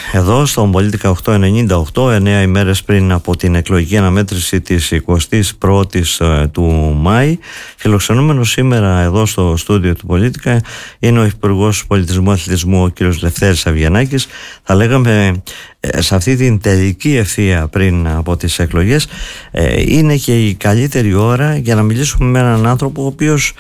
εδώ στον Πολίτικα 898, 9 ημέρες πριν από την εκλογική αναμέτρηση της 21ης του Μάη. Φιλοξενούμενος σήμερα εδώ στο στούντιο του Πολίτικα είναι ο Υπουργός Πολιτισμού Αθλητισμού, ο κ. Λευτέρης Αβγενάκης. Θα λέγαμε σε αυτή την τελική ευθεία πριν από τις εκλογές είναι και η καλύτερη ώρα για να μιλήσουμε με έναν άνθρωπο ο οποίος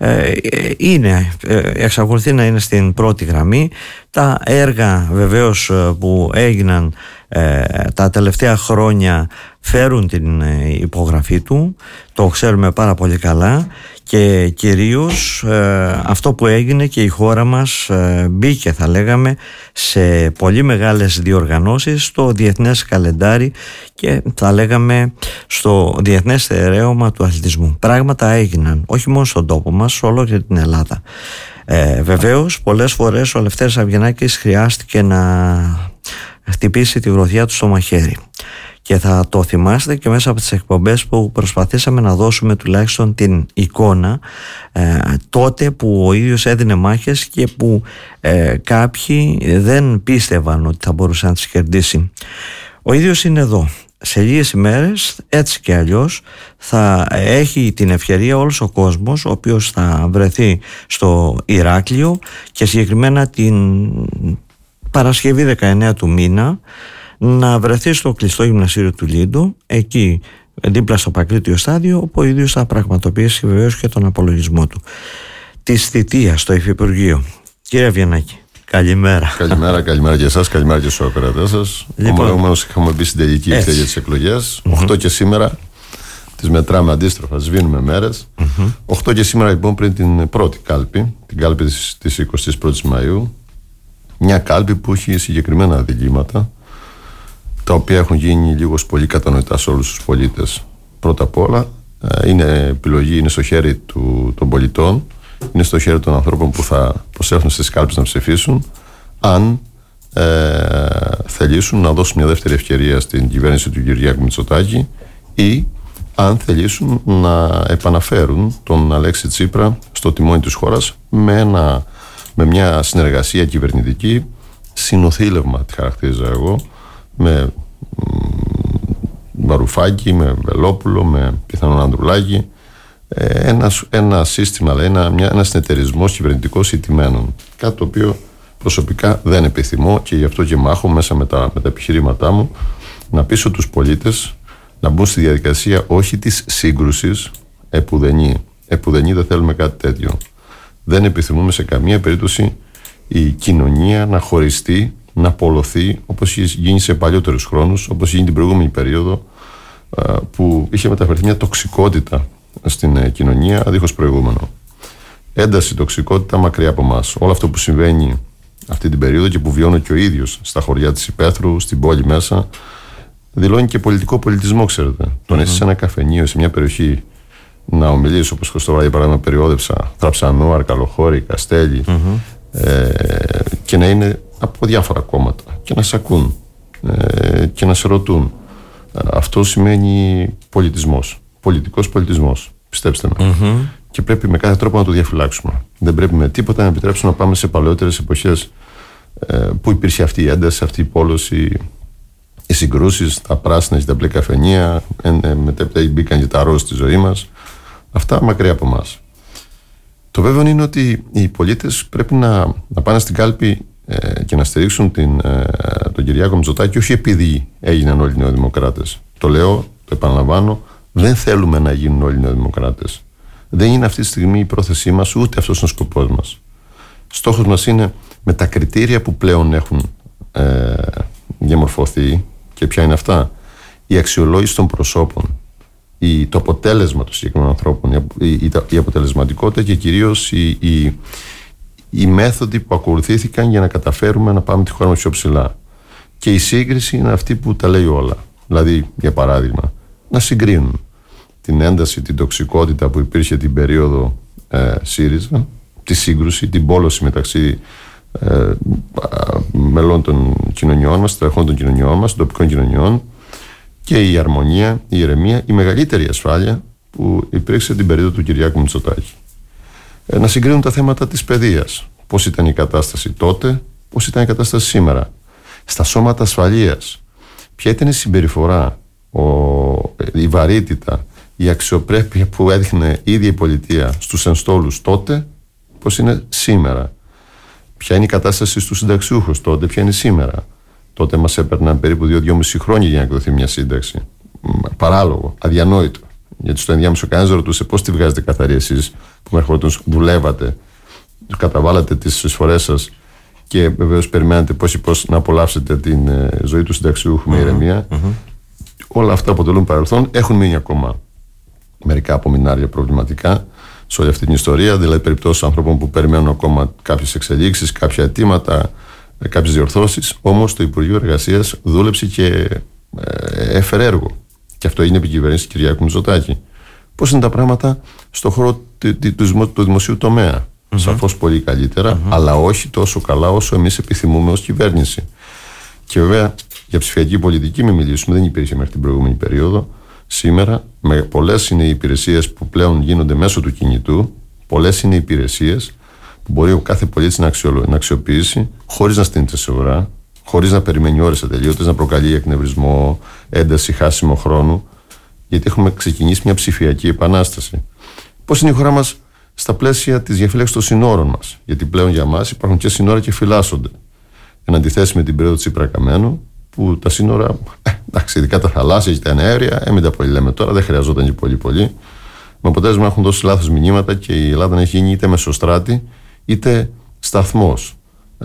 εξακολουθεί να είναι στην πρώτη γραμμή. Τα έργα βεβαίως που έγιναν τα τελευταία χρόνια φέρουν την υπογραφή του, το ξέρουμε πάρα πολύ καλά, και κυρίως αυτό που έγινε και η χώρα μας μπήκε, θα λέγαμε, σε πολύ μεγάλες διοργανώσεις στο διεθνές καλεντάρι και θα λέγαμε στο διεθνές στερέωμα του αθλητισμού. Πράγματα έγιναν όχι μόνο στον τόπο μας, σε όλο και την Ελλάδα. Βεβαίως πολλές φορές ο Λευτέρης Αβγενάκης χρειάστηκε να χτυπήσει τη γροθιά του στο μαχαίρι και θα το θυμάστε και μέσα από τις εκπομπές που προσπαθήσαμε να δώσουμε τουλάχιστον την εικόνα τότε που ο ίδιος έδινε μάχες και που κάποιοι δεν πίστευαν ότι θα μπορούσε να τις κερδίσει. Ο ίδιος είναι εδώ. Σε λίγες ημέρες, έτσι και αλλιώς, θα έχει την ευκαιρία όλος ο κόσμος, ο οποίος θα βρεθεί στο Ηράκλειο και συγκεκριμένα την Παρασκευή 19 του μήνα, να βρεθεί στο κλειστό γυμναστήριο του Λίντου, εκεί δίπλα στο Πακρίτιο στάδιο, όπου ο ίδιος θα πραγματοποιήσει βεβαίως και τον απολογισμό του της θητείας στο Υφυπουργείο. Κύριε Αβγενάκη, καλημέρα. Καλημέρα και εσάς, καλημέρα και στους ακροατές σας. Ομολογουμένως είχαμε μπει στην τελική ευθεία για τις εκλογές. 8 και σήμερα τις μετράμε αντίστροφα, σβήνουμε μέρες. 8 και σήμερα λοιπόν πριν την πρώτη κάλπη, την κάλπη της 21ης Μαΐου. Μια κάλπη που έχει συγκεκριμένα διλήμματα, τα οποία έχουν γίνει λίγος πολύ κατανοητά σε όλους τους πολίτες. Πρώτα απ' όλα, επιλογή είναι στο χέρι των πολιτών, είναι στο χέρι των ανθρώπων που θα προσέλθουν στις κάλπες να ψηφίσουν, αν θελήσουν να δώσουν μια δεύτερη ευκαιρία στην κυβέρνηση του Κυριάκου Μητσοτάκη ή αν θελήσουν να επαναφέρουν τον Αλέξη Τσίπρα στο τιμόνι της χώρας με μια συνεργασία κυβερνητική, συνοθήλευμα τη χαρακτήριζα εγώ, με Βαρουφάκη, με Βελόπουλο, με πιθανόν Ανδρουλάκη, ένα σύστημα, ένα συνεταιρισμός κυβερνητικός ηττημένων. Κάτι το οποίο προσωπικά δεν επιθυμώ και γι' αυτό και μάχω μέσα με τα επιχειρήματά μου να πείσω τους πολίτες να μπουν στη διαδικασία όχι της σύγκρουσης, επουδενή δεν θέλουμε κάτι τέτοιο. Δεν επιθυμούμε σε καμία περίπτωση η κοινωνία να χωριστεί, να πολλωθεί όπως είχε γίνει σε παλιότερους χρόνους, όπως είχε γίνει την προηγούμενη περίοδο που είχε μεταφερθεί μια τοξικότητα στην κοινωνία αδίχως προηγούμενο. Ένταση, τοξικότητα μακριά από εμάς. Όλο αυτό που συμβαίνει αυτή την περίοδο και που βιώνω και ο ίδιος στα χωριά της Υπέθρου, στην πόλη μέσα, δηλώνει και πολιτικό πολιτισμό, ξέρετε. Το να είσαι σε ένα καφενείο, σε μια περιοχή, να ομιλείς όπως το βράδυ παράδειγμα περιόδευσα Θραψανό, Αρκαλοχώρη, Καστέλη και να είναι από διάφορα κόμματα και να σε ακούν και να σε ρωτούν. Αυτό σημαίνει πολιτισμός, πολιτικός πολιτισμός, πιστέψτε με. Και πρέπει με κάθε τρόπο να το διαφυλάξουμε. Δεν πρέπει με τίποτα να επιτρέψουμε να πάμε σε παλαιότερες εποχές που υπήρχε αυτή η ένταση, αυτή η πόλωση, οι συγκρούσεις, τα πράσινα και τα μπλε καφενεία, μετέπειτα μπήκαν και τα ροζ στη ζωή μας. Αυτά μακριά από εμάς. Το βέβαιο είναι ότι οι πολίτες πρέπει να πάνε στην κάλπη και να στηρίξουν τον Κυριάκο Μητσοτάκη, όχι επειδή έγιναν όλοι οι νεοδημοκράτες. Το λέω, το επαναλαμβάνω, δεν θέλουμε να γίνουν όλοι οι νεοδημοκράτες. Δεν είναι αυτή τη στιγμή η πρόθεσή μας, ούτε αυτός είναι ο σκοπός μας. Στόχος μας είναι με τα κριτήρια που πλέον έχουν διαμορφωθεί, και ποια είναι αυτά: η αξιολόγηση των προσώπων, το αποτέλεσμα των συγκεκριμένων ανθρώπων, η αποτελεσματικότητα και κυρίως οι μέθοδοι που ακολουθήθηκαν για να καταφέρουμε να πάμε τη χώρα μας πιο ψηλά. Και η σύγκριση είναι αυτή που τα λέει όλα. Δηλαδή, για παράδειγμα, να συγκρίνουν την ένταση, την τοξικότητα που υπήρχε την περίοδο ΣΥΡΙΖΑ, τη σύγκρουση, την πόλωση μεταξύ μελών των κοινωνιών μας, των κοινωνιών μας, των τοπικών κοινωνιών, και η αρμονία, η ηρεμία, η μεγαλύτερη ασφάλεια που υπήρξε την περίοδο του Κυριάκου Μητσοτάκη. Να συγκρίνουν τα θέματα της παιδείας. Πώς ήταν η κατάσταση τότε, πώς ήταν η κατάσταση σήμερα. στα σώματα ασφαλείας. Ποια ήταν η συμπεριφορά, η βαρύτητα, η αξιοπρέπεια που έδειχνε η ίδια η πολιτεία στους ενστόλους τότε, πώς είναι σήμερα. Ποια είναι η κατάσταση στους συνταξιούχους τότε, ποια είναι σήμερα. Τότε μας έπαιρναν περίπου 2-2,5 χρόνια για να εκδοθεί μια σύνταξη. Παράλογο, αδιανόητο. Γιατί στο ενδιάμεσο κανένας δεν ρωτούσε πώς τη βγάζετε καθαρή εσείς που μέχρι τότε δουλεύατε, καταβάλατε τις εισφορές σας και βεβαίως περιμένατε πώς να απολαύσετε την ζωή του συνταξιούχου με ηρεμία. Όλα αυτά αποτελούν παρελθόν. Έχουν μείνει ακόμα μερικά απομεινάρια προβληματικά σε όλη αυτή την ιστορία, δηλαδή περιπτώσεις ανθρώπων που περιμένουν ακόμα κάποιες εξελίξεις, κάποια αιτήματα, κάποιες διορθώσεις. Όμως το Υπουργείο Εργασίας δούλεψε και έφερε έργο. Και αυτό έγινε επί κυβέρνηση Κυριάκου Μητσοτάκη. Πώς είναι τα πράγματα στον χώρο του δημοσίου τομέα? Σαφώς πολύ καλύτερα, αλλά όχι τόσο καλά όσο εμείς επιθυμούμε ως κυβέρνηση. Και βέβαια για ψηφιακή πολιτική μην μιλήσουμε, δεν υπήρχε μέχρι την προηγούμενη περίοδο. Σήμερα πολλές είναι οι υπηρεσίες που πλέον γίνονται μέσω του κινητού, πολλές είναι οι υπηρεσίες που μπορεί ο κάθε πολίτης να αξιοποιήσει χωρίς να στείνεται σε ουρά, χωρίς να περιμένει ώρες ατελείωτες, να προκαλεί εκνευρισμό, ένταση, χάσιμο χρόνου, γιατί έχουμε ξεκινήσει μια ψηφιακή επανάσταση. Πώς είναι η χώρα μας στα πλαίσια της διαφύλαξης των συνόρων μας? Γιατί πλέον για μας υπάρχουν και σύνορα και φυλάσσονται. Εν αντιθέσει με την περίοδο Τσίπρα-Καμένου, που τα σύνορα, εντάξει, ειδικά τα θαλάσσια και τα αέρια, μην τα πολύ λέμε τώρα, δεν χρειαζόταν και πολύ. Με αποτέλεσμα να έχουν δώσει λάθος μηνύματα και η Ελλάδα να έχει γίνει είτε μεσοστράτη είτε σταθμός,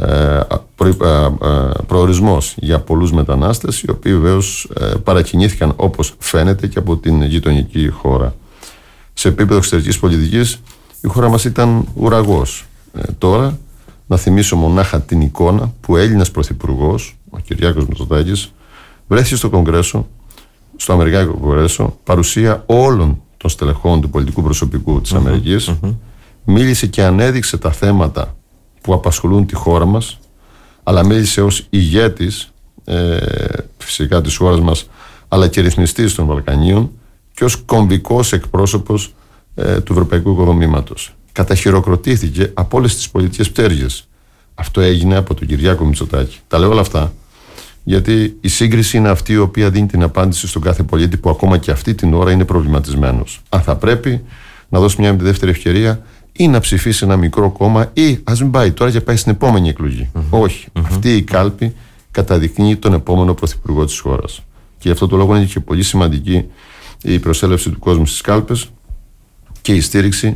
προορισμός για πολλούς μετανάστες, οι οποίοι βεβαίως παρακινήθηκαν, όπως φαίνεται, και από την γειτονική χώρα. Σε επίπεδο εξωτερικής πολιτικής η χώρα μας ήταν ουραγός. Τώρα να θυμίσω μονάχα την εικόνα που Έλληνας πρωθυπουργός, ο Κυριάκος Μητσοτάκης, βρέθηκε στο Κογκρέσο, στο Αμερικάνικο Κογκρέσο, παρουσία όλων των στελεχών του πολιτικού προσωπικού της Αμερικής, μίλησε και ανέδειξε τα θέματα που απασχολούν τη χώρα μας, αλλά μίλησε ως ηγέτης φυσικά της χώρας μας, αλλά και ρυθμιστής των Βαλκανίων και ως κομβικός εκπρόσωπος του ευρωπαϊκού οικοδομήματος. Καταχειροκροτήθηκε από όλες τις πολιτικές πτέρυγες. Αυτό έγινε από τον Κυριάκο Μητσοτάκη. Τα λέω όλα αυτά γιατί η σύγκριση είναι αυτή η οποία δίνει την απάντηση στον κάθε πολίτη που ακόμα και αυτή την ώρα είναι προβληματισμένος. Αν θα πρέπει να δώσει μια δεύτερη ευκαιρία ή να ψηφίσει ένα μικρό κόμμα ή ας μην πάει τώρα και πάει στην επόμενη εκλογή. Όχι. Αυτή η κάλπη καταδεικνύει τον επόμενο πρωθυπουργό της χώρας. Και γι' αυτό το λόγο είναι και πολύ σημαντική η προσέλευση του κόσμου στις κάλπες και η στήριξη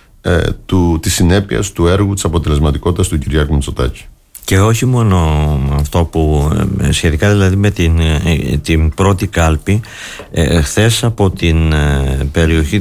της συνέπειας του έργου, της αποτελεσματικότητας του Κυριάκου Μητσοτάκη. Και όχι μόνο αυτό που σχετικά δηλαδή με την πρώτη κάλπη, χθες από την περιοχή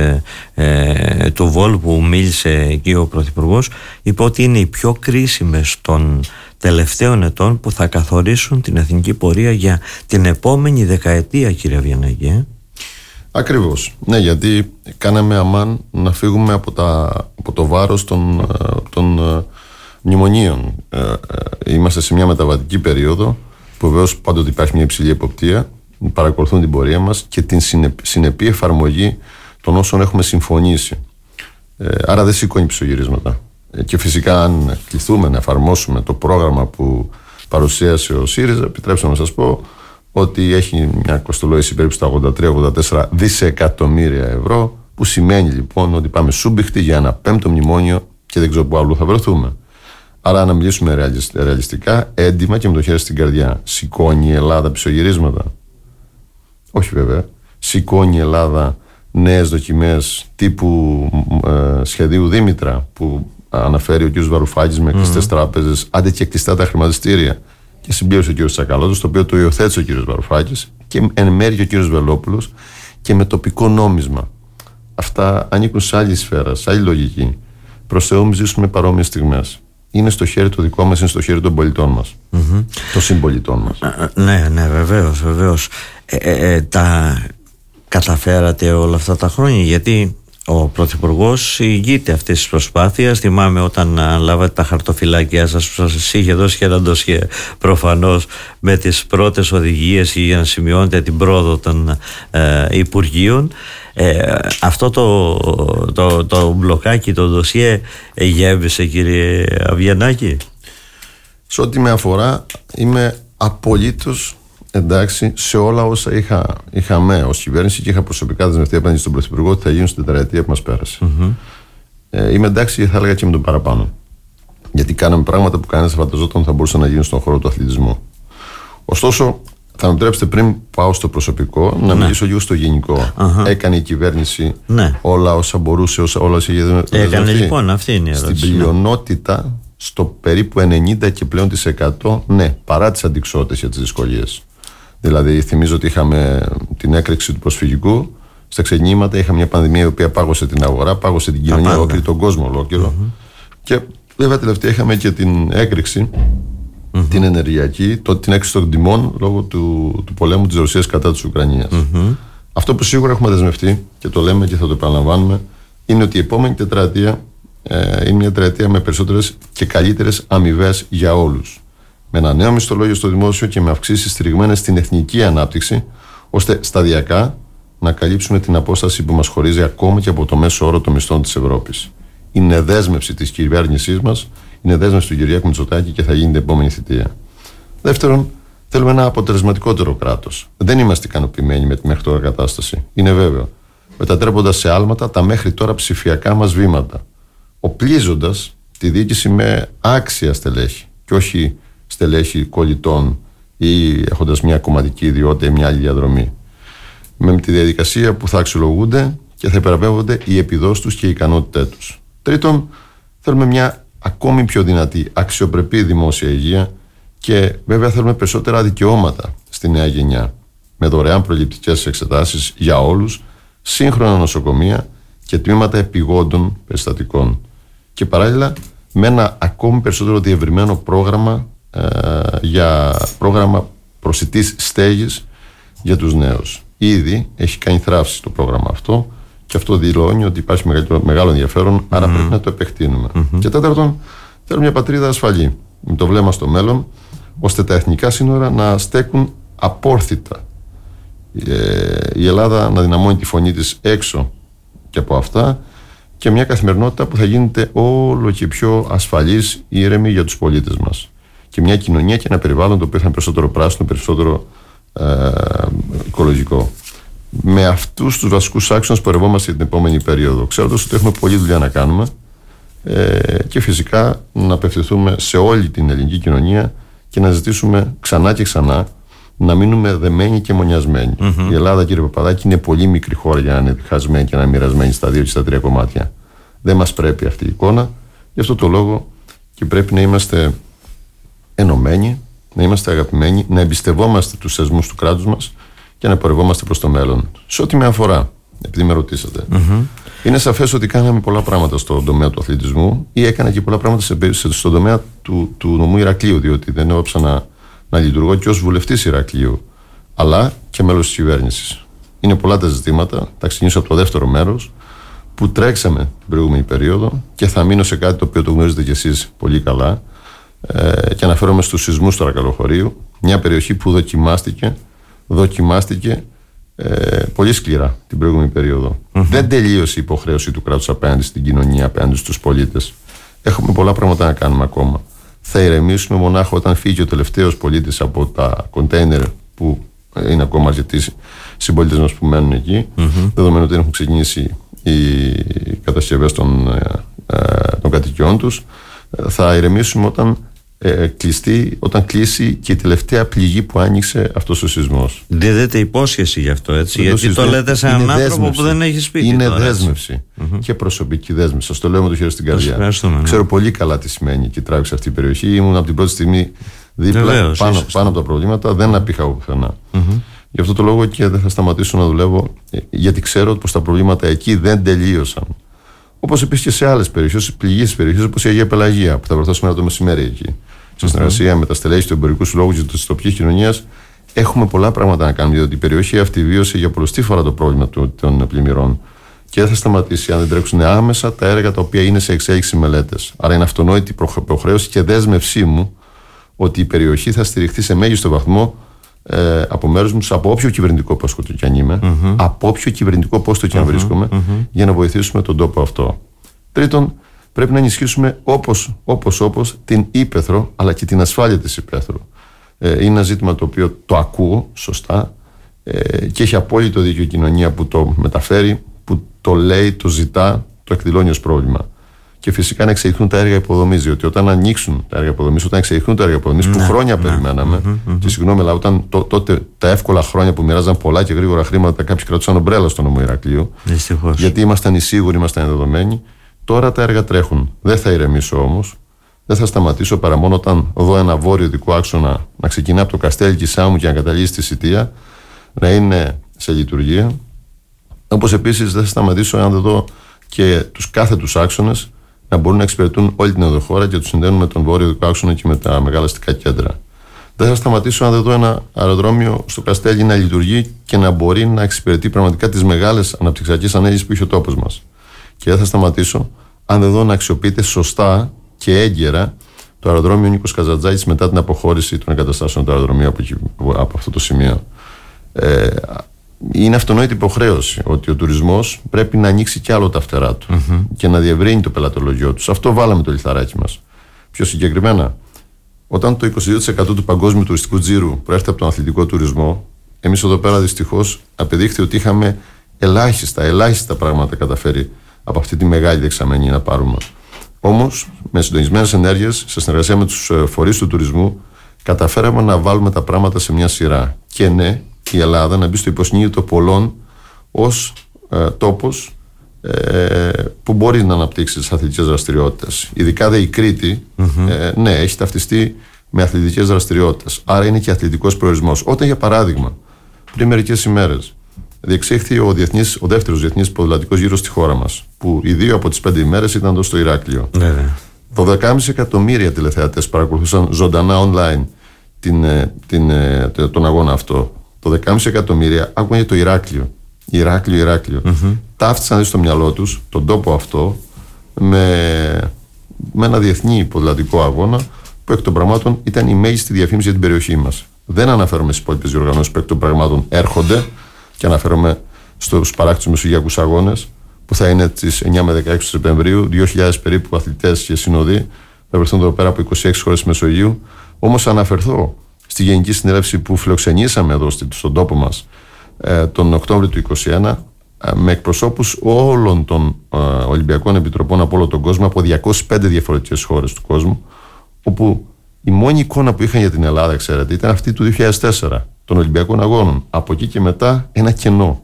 του Βόλου που μίλησε εκεί ο Πρωθυπουργός, είπε ότι είναι οι πιο κρίσιμες των τελευταίων ετών που θα καθορίσουν την εθνική πορεία για την επόμενη δεκαετία, κύριε Αβγιανάκη. Ακριβώς. Ναι, γιατί κάναμε αμάν να φύγουμε από το βάρος των μνημονίων. Είμαστε σε μια μεταβατική περίοδο που βεβαίως πάντοτε υπάρχει μια υψηλή εποπτεία, παρακολουθούν την πορεία μας και την συνεπή εφαρμογή των όσων έχουμε συμφωνήσει. Άρα δεν σηκώνει πισωγυρίσματα. Και φυσικά αν κληθούμε να εφαρμόσουμε το πρόγραμμα που παρουσίασε ο ΣΥΡΙΖΑ, επιτρέψτε να σας πω ότι έχει μια κοστολόγηση περίπου στα 83-84 δισεκατομμύρια ευρώ, που σημαίνει λοιπόν ότι πάμε σούμπιχτοι για ένα πέμπτο μνημόνιο και δεν ξέρω πού αλλού θα βρεθούμε. Άρα να μιλήσουμε ρεαλιστικά, έντιμα και με το χέρι στην καρδιά. Σηκώνει η Ελλάδα πισωγυρίσματα? Όχι βέβαια. Σηκώνει η Ελλάδα νέες δοκιμές τύπου σχεδίου Δήμητρα που αναφέρει ο κ. Βαρουφάκης με κλειστές τράπεζες, άντε και κλειστά τα χρηματιστήρια? Και συμπλήρωσε ο κ. Τσακαλώτος, το οποίο το υιοθέτησε ο κ. Βαρουφάκης και εν μέρει και ο κ. Βελόπουλος, και με τοπικό νόμισμα. Αυτά ανήκουν σε άλλη σφαίρα, σε άλλη λογική. Προς Θεού, μην ζήσουμε παρόμοιες στιγμές. Είναι στο χέρι το δικό μας, είναι στο χέρι των πολιτών μας, των συμπολιτών μας. Ναι, βεβαίως. Τα καταφέρατε όλα αυτά τα χρόνια? Γιατί ο Πρωθυπουργός ηγείται αυτής της προσπάθειας. Θυμάμαι όταν λάβατε τα χαρτοφυλάκια σας, που σας είχε δώσει και ένα ντοσιέ προφανώς με τις πρώτες οδηγίες για να σημειώνετε την πρόοδο των Υπουργείων. Αυτό το μπλοκάκι, το ντοσιέ γέμισε, κύριε Αβγιανάκη? Σε ό,τι με αφορά είμαι απολύτως εντάξει σε όλα όσα είχαμε ως κυβέρνηση και είχα προσωπικά δεσμευτεί απέναντι στον Πρωθυπουργό ότι θα γίνουν στην τετραετία που μας πέρασε. Είμαι εντάξει, θα έλεγα και με τον παραπάνω. Γιατί κάναμε πράγματα που κανένας δεν φανταζόταν θα μπορούσαν να γίνουν στον χώρο του αθλητισμού. Ωστόσο, θα μου επιτρέψετε πριν πάω στο προσωπικό να μιλήσω λίγο στο γενικό. Έκανε η κυβέρνηση όλα όσα μπορούσε, όλα όσα είχε δεσμευτεί? Έκανε λοιπόν, αυτή είναι η ερώτηση. Στην πλειονότητα, στο περίπου 90% και πλέον της 100%, ναι, παρά τις αντικσότητες και τις δυσκολίες. Δηλαδή, θυμίζω ότι είχαμε την έκρηξη του προσφυγικού. Στα ξεκινήματα είχαμε μια πανδημία η οποία πάγωσε την αγορά, πάγωσε την κοινωνία ολόκληρη, τον κόσμο ολόκληρο. Και βέβαια τελευταία είχαμε και την έκρηξη, την ενεργειακή, την έκρηξη των τιμών λόγω του πολέμου της Ρωσίας κατά της Ουκρανίας. Αυτό που σίγουρα έχουμε δεσμευτεί και το λέμε και θα το επαναλαμβάνουμε είναι ότι η επόμενη τετραετία είναι μια τετραετία με περισσότερες και καλύτερες αμοιβές για όλους. Με ένα νέο μισθολόγιο στο δημόσιο και με αυξήσεις στηριγμένες στην εθνική ανάπτυξη, ώστε σταδιακά να καλύψουμε την απόσταση που μας χωρίζει ακόμα και από το μέσο όρο των μισθών της Ευρώπης. Είναι δέσμευση της κυβέρνησής μας, είναι δέσμευση του Κυριάκου Μητσοτάκη και θα γίνει την επόμενη θητεία. Δεύτερον, θέλουμε ένα αποτελεσματικότερο κράτος. Δεν είμαστε ικανοποιημένοι με τη μέχρι τώρα κατάσταση. Είναι βέβαιο. Μετατρέποντας σε άλματα τα μέχρι τώρα ψηφιακά μας βήματα. Οπλίζοντας τη διοίκηση με άξια στελέχη και όχι στελέχη κολλητών ή έχοντας μια κομματική ιδιότητα ή μια άλλη διαδρομή. Με τη διαδικασία που θα αξιολογούνται και θα υπεραβεύονται οι επιδόσεις τους και οι ικανότητές τους. Τρίτον, θέλουμε μια ακόμη πιο δυνατή, αξιοπρεπή δημόσια υγεία και βέβαια θέλουμε περισσότερα δικαιώματα στη νέα γενιά. Με δωρεάν προληπτικές εξετάσεις για όλους, σύγχρονα νοσοκομεία και τμήματα επιγόντων περιστατικών. Και παράλληλα με ένα ακόμη περισσότερο διευρυμένο πρόγραμμα πρόγραμμα προσιτής στέγης για τους νέους. Ήδη έχει κάνει θράψη το πρόγραμμα αυτό και αυτό δηλώνει ότι υπάρχει μεγάλο ενδιαφέρον, άρα πρέπει να το επεκτείνουμε. Και τέταρτον, θέλουμε μια πατρίδα ασφαλή, με το βλέμμα στο μέλλον, ώστε τα εθνικά σύνορα να στέκουν απόρθητα. Η Ελλάδα να δυναμώνει τη φωνή της έξω και από αυτά και μια καθημερινότητα που θα γίνεται όλο και πιο ασφαλής, ήρεμη για τους πολίτες μας. Και μια κοινωνία και ένα περιβάλλον το οποίο θα είναι περισσότερο πράσινο, περισσότερο οικολογικό. Με αυτούς τους βασικούς άξονες πορευόμαστε την επόμενη περίοδο, ξέροντας ότι έχουμε πολλή δουλειά να κάνουμε και φυσικά να απευθυνθούμε σε όλη την ελληνική κοινωνία και να ζητήσουμε ξανά και ξανά να μείνουμε δεμένοι και μονιασμένοι. Η Ελλάδα, κύριε Παπαδάκη, είναι πολύ μικρή χώρα για να είναι διχασμένη και να είναι μοιρασμένη στα 2 και στα 3 κομμάτια. Δεν μας πρέπει αυτή η εικόνα. Γι' αυτό το λόγο και πρέπει να είμαστε ενωμένοι, να είμαστε αγαπημένοι, να εμπιστευόμαστε τους θεσμούς του κράτους μας και να πορευόμαστε προς το μέλλον. Σε ό,τι με αφορά, επειδή με ρωτήσατε, είναι σαφές ότι κάναμε πολλά πράγματα στον τομέα του αθλητισμού ή έκανα και πολλά πράγματα στον τομέα του νομού Ηρακλείου, διότι δεν έπαψα να λειτουργώ και ως βουλευτής Ηρακλείου, αλλά και μέλος της κυβέρνησης. Είναι πολλά τα ζητήματα, θα ξεκινήσω από το δεύτερο μέρος, που τρέξαμε την προηγούμενη περίοδο και θα μείνω σε κάτι το οποίο το γνωρίζετε κι εσείς πολύ καλά. Και αναφέρομαι στους σεισμούς του Αρακαλοχωρίου, μια περιοχή που δοκιμάστηκε πολύ σκληρά την προηγούμενη περίοδο. Δεν τελείωσε η υποχρέωση του κράτους απέναντι στην κοινωνία, απέναντι στους πολίτες. Έχουμε πολλά πράγματα να κάνουμε ακόμα. Θα ηρεμήσουμε μονάχα όταν φύγει ο τελευταίος πολίτης από τα κοντέινερ που είναι ακόμα αρκετοί συμπολίτες μας που μένουν εκεί, δεδομένου ότι δεν έχουν ξεκινήσει οι κατασκευές των κατοικιών τους. Θα ηρεμήσουμε όταν κλείσει και η τελευταία πληγή που άνοιξε αυτός ο σεισμός. Δίδεται υπόσχεση γι' αυτό, έτσι, γιατί το λέτε σε έναν άνθρωπο που δεν έχει σπίτι. Είναι τώρα, δέσμευση και προσωπική δέσμευση. Σας το λέω με το χέρι στην καρδιά. Ξέρω πολύ καλά τι σημαίνει και τράβηξε αυτή η περιοχή. Ήμουν από την πρώτη στιγμή δίπλα, πάνω από τα προβλήματα, δεν απήχα πουθενά. Γι' αυτό το λόγο και δεν θα σταματήσω να δουλεύω, γιατί ξέρω πως τα προβλήματα εκεί δεν τελείωσαν. Όπως επίσης και σε άλλες περιοχές, πληγείς περιοχές όπως η Αγία Πελαγία, που θα βρεθώ σήμερα το μεσημέρι εκεί. Σε συνεργασία με τα στελέχη του Εμπορικού Συλλόγου και της τοπικής κοινωνίας, έχουμε πολλά πράγματα να κάνουμε, διότι η περιοχή αυτή βίωσε για πολλωστή φορά το πρόβλημα των πλημμυρών. Και δεν θα σταματήσει αν δεν τρέξουν άμεσα τα έργα τα οποία είναι σε εξέλιξη μελέτες. Άρα είναι αυτονόητη υποχρέωση και δέσμευσή μου ότι η περιοχή θα στηριχθεί σε μέγιστο βαθμό από μέρους μου, από όποιο κυβερνητικό πόστο και αν είμαι, από όποιο κυβερνητικό πόστο και αν βρίσκομαι, για να βοηθήσουμε τον τόπο αυτό. Τρίτον, πρέπει να ενισχύσουμε όπως την ύπαιθρο, αλλά και την ασφάλεια της ύπαιθρου. Είναι ένα ζήτημα το οποίο το ακούω σωστά και έχει απόλυτο δίκιο η κοινωνία που το μεταφέρει, που το λέει, το ζητά, το εκδηλώνει ως πρόβλημα. Και φυσικά να εξελιχθούν τα έργα υποδομής, διότι όταν ανοίξουν τα έργα υποδομής, όταν εξελιχθούν τα έργα υποδομής που χρόνια περιμέναμε, και συγγνώμη, αλλά όταν τότε τα εύκολα χρόνια που μοιράζαν πολλά και γρήγορα χρήματα, κάποιοι κρατούσαν ομπρέλα στο νομό Ηρακλείου, γιατί ήμασταν σίγουροι, ήμασταν ενδεδομένοι. Τώρα τα έργα τρέχουν. Δεν θα ηρεμήσω όμως. Δεν θα σταματήσω παρά μόνο όταν δω ένα βόρειο δικό άξονα να ξεκινά από το Καστέλι Κισάμου και να καταλήγει στη Σιτία, να είναι σε λειτουργία. Όπως επίσης δεν θα σταματήσω αν δεν δω και τους κάθετους άξονες να μπορούν να εξυπηρετούν όλη την ενδοχώρα και τους συνδέουν με τον βόρειο δικό άξονα και με τα μεγάλα αστικά κέντρα. Δεν θα σταματήσω αν δεν δω ένα αεροδρόμιο στο Καστέλι να λειτουργεί και να μπορεί να εξυπηρετεί πραγματικά τις μεγάλες αναπτυξιακές ανάγκες που έχει ο τόπος μας. Και δεν θα σταματήσω αν δεν δω να αξιοποιείται σωστά και έγκαιρα το αεροδρόμιο Νίκος Καζαντζάκης μετά την αποχώρηση των εγκαταστάσεων του αεροδρομίου από αυτό το σημείο. Είναι αυτονόητη υποχρέωση ότι ο τουρισμός πρέπει να ανοίξει κι άλλο τα φτερά του και να διευρύνει το πελατολογιό του. Σε αυτό βάλαμε το λιθαράκι μας. Πιο συγκεκριμένα, όταν το 22% του παγκόσμιου τουριστικού τζίρου προέρχεται από τον αθλητικό τουρισμό, εμείς εδώ πέρα δυστυχώς απεδείχθη ότι είχαμε ελάχιστα πράγματα καταφέρει από αυτή τη μεγάλη δεξαμενή να πάρουμε. Όμως, με συντονισμένες ενέργειες, σε συνεργασία με τους φορείς του τουρισμού, καταφέραμε να βάλουμε τα πράγματα σε μια σειρά. Και ναι, η Ελλάδα να μπει στο υποσυνείδητο πολλών ως τόπος που μπορεί να αναπτύξει τις αθλητικές δραστηριότητες. Ειδικά η Κρήτη, ναι, έχει ταυτιστεί με αθλητικές δραστηριότητες. Άρα είναι και αθλητικός προορισμός. Όταν, για παράδειγμα, πριν μερικές ημέρες διεξήχθη ο δεύτερος διεθνής ποδηλατικός γύρος στη χώρα μας, που οι 2 από τις 5 ημέρες ήταν εδώ στο Ηράκλειο. 12,5 εκατομμύρια τηλεθεατές παρακολουθούσαν ζωντανά online τον αγώνα αυτό. 12,5 εκατομμύρια άκουγαν το Ηράκλειο. Ηράκλειο. Ταύτισαν στο μυαλό τους τον τόπο αυτό με ένα διεθνή ποδηλατικό αγώνα που εκ των πραγμάτων ήταν η μέγιστη διαφήμιση για την περιοχή μας. Δεν αναφέρομαι στις υπόλοιπες διοργανώσεις που εκ των πραγμάτων έρχονται, και αναφέρομαι στους παράκτητους μεσογειακούς αγώνες που θα είναι τις 9 με 16 Σεπτεμβρίου, 2.000 περίπου αθλητές και συνοδοί θα βρεθούν εδώ πέρα από 26 χώρες Μεσογείου. Όμως αναφερθώ στη Γενική Συνέλευση που φιλοξενήσαμε εδώ στον τόπο μας τον Οκτώβριο του 2021 με εκπροσώπους όλων των Ολυμπιακών Επιτροπών από όλο τον κόσμο, από 205 διαφορετικές χώρες του κόσμου, όπου η μόνη εικόνα που είχαν για την Ελλάδα, ξέρετε, ήταν αυτή του 2004 των Ολυμπιακών Αγώνων. Από εκεί και μετά ένα κενό.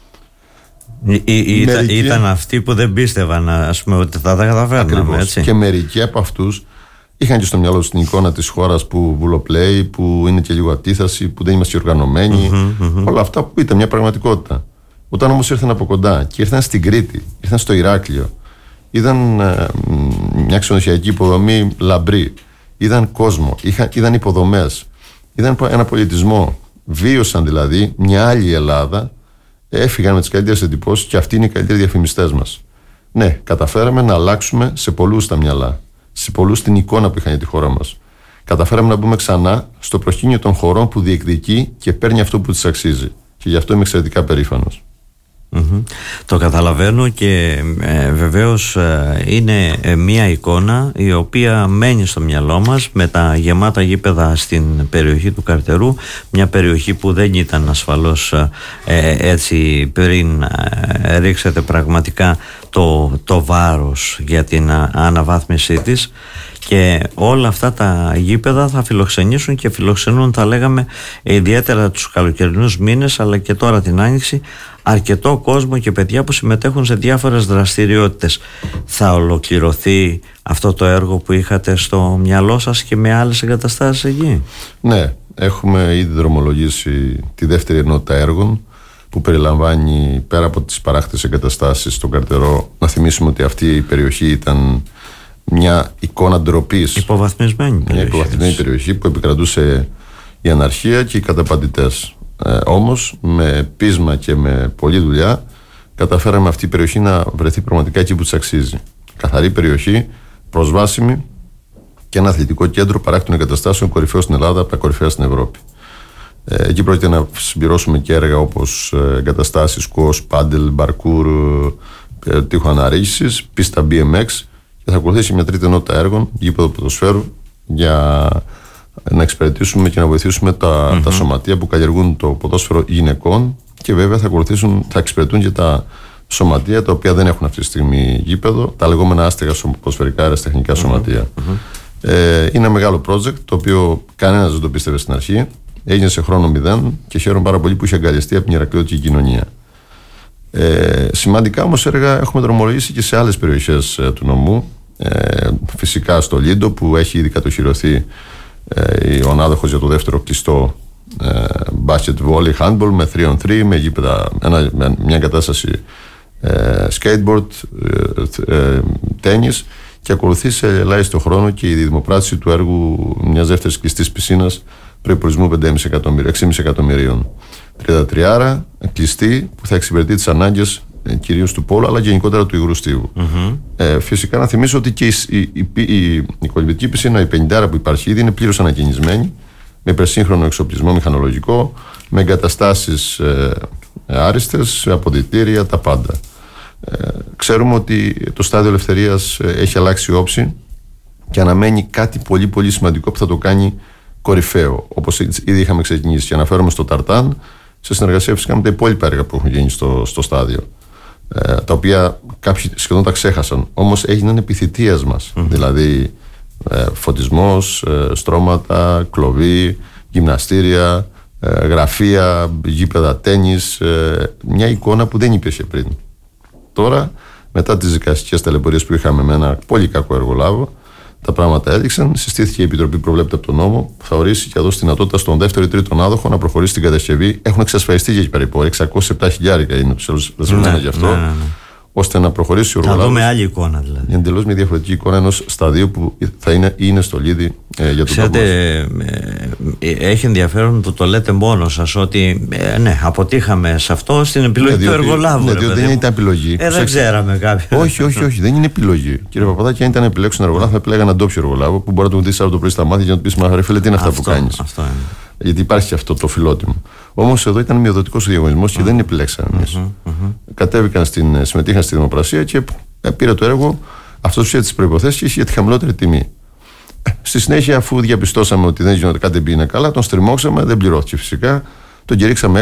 Ήταν αυτοί που δεν πίστευαν, ας πούμε, ότι θα τα καταφέρναμε, έτσι. Και μερικοί από αυτούς είχαν και στο μυαλό τους την εικόνα της χώρας που βουλοπλέει, που είναι και λίγο αντίθεση, που δεν είμαστε οργανωμένοι. Όλα αυτά που ήταν μια πραγματικότητα. Όταν όμως ήρθαν από κοντά και ήρθαν στην Κρήτη, ήρθαν στο Ηράκλειο, είδαν μια ξενοδοχειακή υποδομή λαμπρή, είδαν κόσμο, είδαν υποδομές, είδαν ένα πολιτισμό, βίωσαν δηλαδή μια άλλη Ελλάδα, έφυγαν με τις καλύτερες εντυπώσεις και αυτοί είναι οι καλύτεροι διαφημιστές μας. Ναι, καταφέραμε να αλλάξουμε σε πολλούς τα μυαλά, σε πολλούς την εικόνα που είχαν για τη χώρα μας. Καταφέραμε να μπούμε ξανά στο προσκήνιο των χωρών που διεκδικεί και παίρνει αυτό που της αξίζει. Και γι' αυτό είμαι εξαιρετικά περήφανος. Το καταλαβαίνω και βεβαίως είναι μια εικόνα η οποία μένει στο μυαλό μας με τα γεμάτα γήπεδα στην περιοχή του Καρτερού, μια περιοχή που δεν ήταν ασφαλώς έτσι πριν ρίξετε πραγματικά το βάρος για την αναβάθμισή της. Και όλα αυτά τα γήπεδα θα φιλοξενήσουν και φιλοξενούν, θα λέγαμε, ιδιαίτερα τους καλοκαιρινούς μήνες αλλά και τώρα την άνοιξη, αρκετό κόσμο και παιδιά που συμμετέχουν σε διάφορες δραστηριότητες. Θα ολοκληρωθεί αυτό το έργο που είχατε στο μυαλό σας και με άλλες εγκαταστάσεις εκεί? Ναι, έχουμε ήδη δρομολογήσει τη δεύτερη ενότητα έργων που περιλαμβάνει, πέρα από τις παράκτητες εγκαταστάσεις στον Καρτερό, να θυμίσουμε ότι αυτή η περιοχή ήταν μια εικόνα ντροπής. Υποβαθμισμένη περιοχή. Μια υποβαθμισμένη περιοχή που επικρατούσε η αναρχία και οι καταπατητές. Όμως με πείσμα και με πολλή δουλειά καταφέραμε αυτή η περιοχή να βρεθεί πραγματικά εκεί που της αξίζει. Καθαρή περιοχή, προσβάσιμη και ένα αθλητικό κέντρο παράκτητων εγκαταστάσεων κορυφαίο στην Ελλάδα, από τα κορυφαία στην Ευρώπη. Εκεί πρόκειται να συμπληρώσουμε και έργα όπως εγκαταστάσεις σκουός, πάντελ, μπαρκούρ, τείχο αναρρύγησης, πίστα BMX, και θα ακολουθήσει μια τρίτη ενότητα έργων, γήπεδο ποδοσφαίρου, για να εξυπηρετήσουμε και να βοηθήσουμε τα σωματεία που καλλιεργούν το ποδόσφαιρο γυναικών, και βέβαια θα εξυπηρετούν και τα σωματεία τα οποία δεν έχουν αυτή τη στιγμή γήπεδο, τα λεγόμενα άστεγα ποδοσφαιρικά αεραστεχνικά σωματεία. Είναι ένα μεγάλο project το οποίο κανένας δεν το πίστευε στην αρχή. Έγινε σε χρόνο 0 και χαίρομαι πάρα πολύ που είχε αγκαλιαστεί από την Ηρακλειώτικη κοινωνία. Σημαντικά όμως έργα έχουμε δρομολογήσει και σε άλλες περιοχές του νομού. Φυσικά στο Λίντο, που έχει ήδη κατοχυρωθεί ο ανάδοχος για το δεύτερο κλειστό basket volley handball με 3on3, με γήπεδα, μια εγκατάσταση skateboard, τένις, και ακολουθεί σε ελάχιστο χρόνο και η δημοπράτηση του έργου μιας δεύτερης κλειστής πισίνας προϋπολογισμού 6,5 εκατομμυρίων. 33 κλειστή που θα εξυπηρετεί τις ανάγκες κυρίως του πόλου, αλλά και γενικότερα του υγρού στίβου. Φυσικά να θυμίσω ότι και η κολυμβητική πισίνα, η 50 που υπάρχει ήδη, είναι πλήρως ανακαινισμένη, με υπερσύγχρονο εξοπλισμό μηχανολογικό, με εγκαταστάσεις άριστες, αποδυτήρια, τα πάντα. Ξέρουμε ότι το στάδιο Ελευθερίας έχει αλλάξει όψη και αναμένει κάτι πολύ πολύ σημαντικό που θα το κάνει κορυφαίο, όπως ήδη είχαμε ξεκινήσει, και αναφέρομαι στο Ταρτάν, σε συνεργασία φυσικά με τα υπόλοιπα έργα που έχουν γίνει στο στάδιο, τα οποία κάποιοι σχεδόν τα ξέχασαν, όμως έγιναν επί θητείας μας. Δηλαδή φωτισμός, στρώματα, κλωβή, γυμναστήρια, γραφεία, γήπεδα τένις, μια εικόνα που δεν υπήρχε πριν. Τώρα, μετά τις δικαστικές ταλαιπωρίες που είχαμε με ένα πολύ κακό εργολάβο, τα πράγματα έδειξαν. Συστήθηκε η επιτροπή που προβλέπεται από τον νόμο, που θα ορίσει και θα δώσει δυνατότητα στον δεύτερο ή τρίτο άδοχο να προχωρήσει στην κατασκευή. Έχουν εξασφαλιστεί για περίπου 607.000 είναι το δεσμευμένο γι' αυτό. Ώστε να προχωρήσει ο εργολάβος. Θα δούμε άλλη εικόνα δηλαδή. Εντελώς μια διαφορετική εικόνα ενός σταδίου που θα είναι στο Λίδι για τον τόπο. Έχει ενδιαφέρον που το λέτε μόνος σας ότι ναι, αποτύχαμε σε αυτό στην επιλογή του εργολάβου. Διότι δεν ήταν επιλογή. Δεν ξέραμε κάποιον. Όχι, δεν είναι επιλογή. Κύριε Παπαδάκη, αν ήταν να επιλέξουν εργολάβο, θα επιλέγαν έναν ντόπιο εργολάβο που μπορεί να του δει το πρωί στα μάτια και να του πει: μα ρε φίλε, τι είναι αυτά που κάνει. Γιατί υπάρχει αυτό το φιλότιμο. Όμως εδώ ήταν μειοδοτικός ο διαγωνισμός και δεν επιλέξαμε εμείς. Κατέβηκαν συμμετείχαν στη δημοπρασία και πήρε το έργο αυτό που είχε τις προϋποθέσεις και είχε τη χαμηλότερη τιμή. Στη συνέχεια, αφού διαπιστώσαμε ότι δεν γινόταν κάτι, δεν πήγαινε καλά, τον στριμώξαμε, δεν πληρώθηκε φυσικά, τον κηρύξαμε